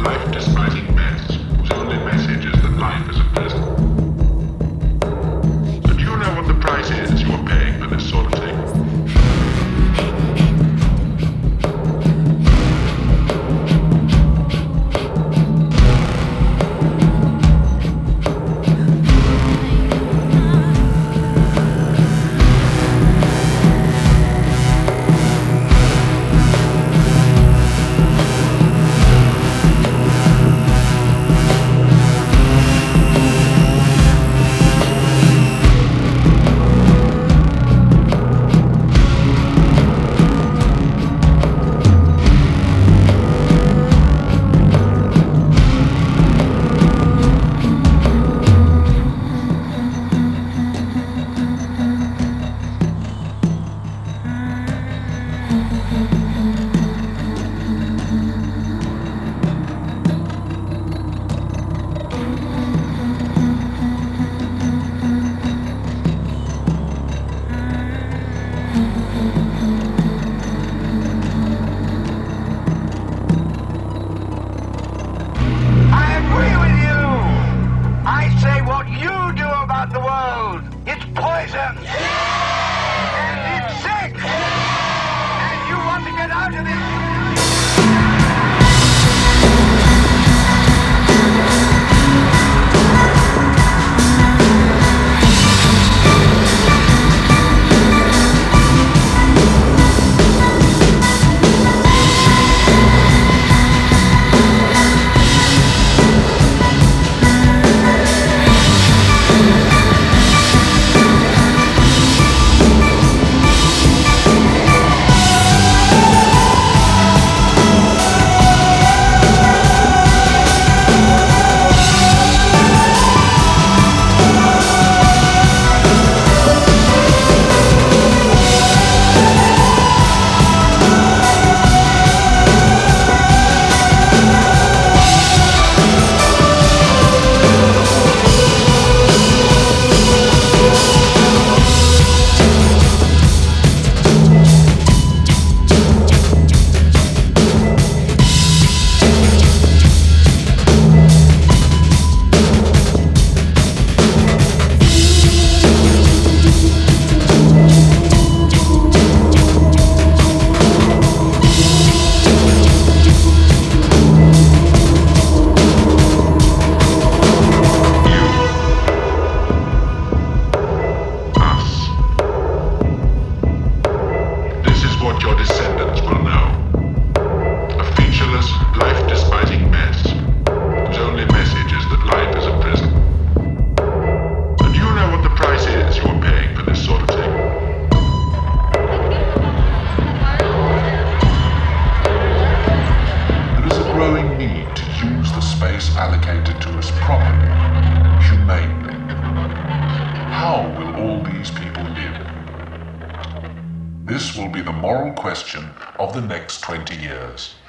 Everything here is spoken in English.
life-despising mess whose only message is that life is a prison. But you know what the price is you are paying for this sort of thing? What you do about the world, it's poison, and it's sick, and you want to get out of it. What your descendants will know. A featureless, life-despising mess, whose only message is that life is a prison. And you know what the price is you are paying for this sort of thing? There is a growing need to use the space allocated to us properly, humanely. How will all these people live? This will be the moral question of the next 20 years.